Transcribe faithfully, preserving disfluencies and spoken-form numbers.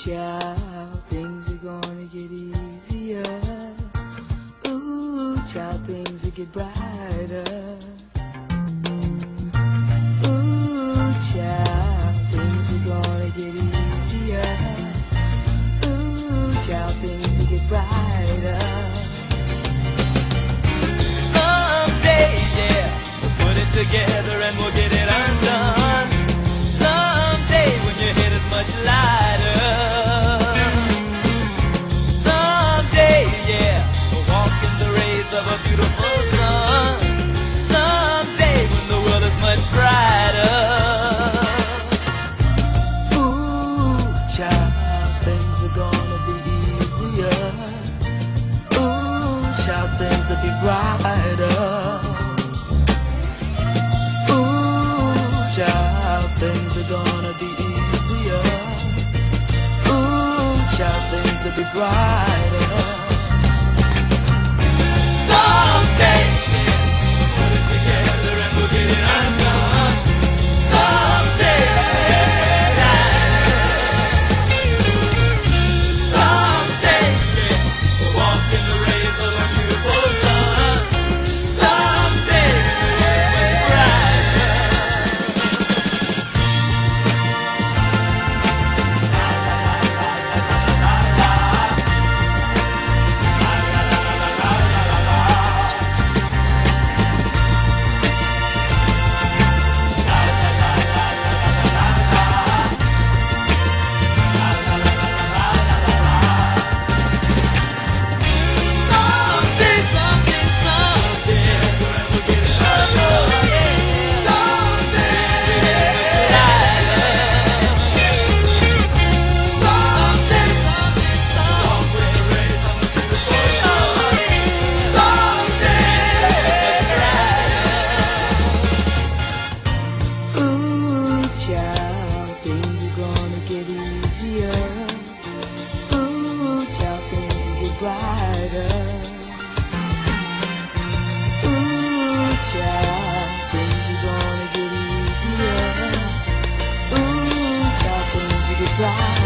child, things are gonna get easier. Ooh, child, things will get brighter. Ooh, child, things are gonna get easier. Ooh, child, things will get brighter. Someday, yeah, we'll put it together and we'll get it undone. Someday when your head is much lighter. Someday, yeah, we'll walk in the rays of a beautiful sun. Someday when the world is much brighter. Ooh, child, things are gonna be easier. Ooh, child, things will be brighter. Ooh, child, things are gonna be easier. Ooh, child, things will be brighter. Someday, put it together and we'll get it undone. Someday, someday, we'll walk in the rays of a beautiful sun. Someday, brighter. Ooh, child, things are gonna get easier. Ooh, child, things will get brighter.